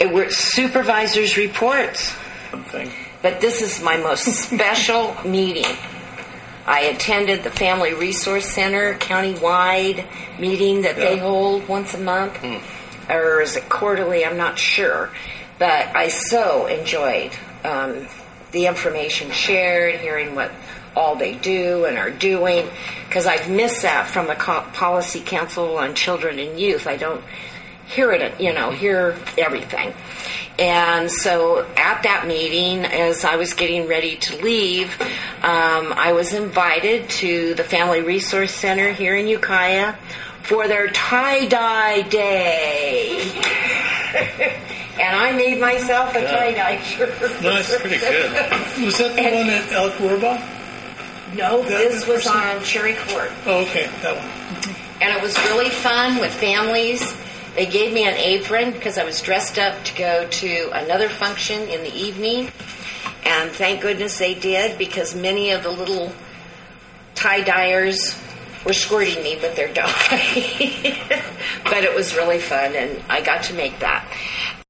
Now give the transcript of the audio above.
It were supervisors' reports. But this is my most special meeting. I attended the Family Resource Center county-wide meeting that they hold once a month. Or is it quarterly? I'm not sure. But I so enjoyed the information shared, hearing what all they do and are doing, because I've missed that from the Policy Council on Children and Youth. I don't hear it, hear everything. And so at that meeting, as I was getting ready to leave, I was invited to the Family Resource Center here in Ukiah for their tie-dye day. And I made myself a tie-dye shirt. Nice, pretty good. Was that the one at El Corba? No, this was on Cherry Court. Oh, okay, that one. And it was really fun with families. They gave me an apron because I was dressed up to go to another function in the evening. And thank goodness they did, because many of the little tie-dyers were squirting me with their dye. But it was really fun, and I got to make that.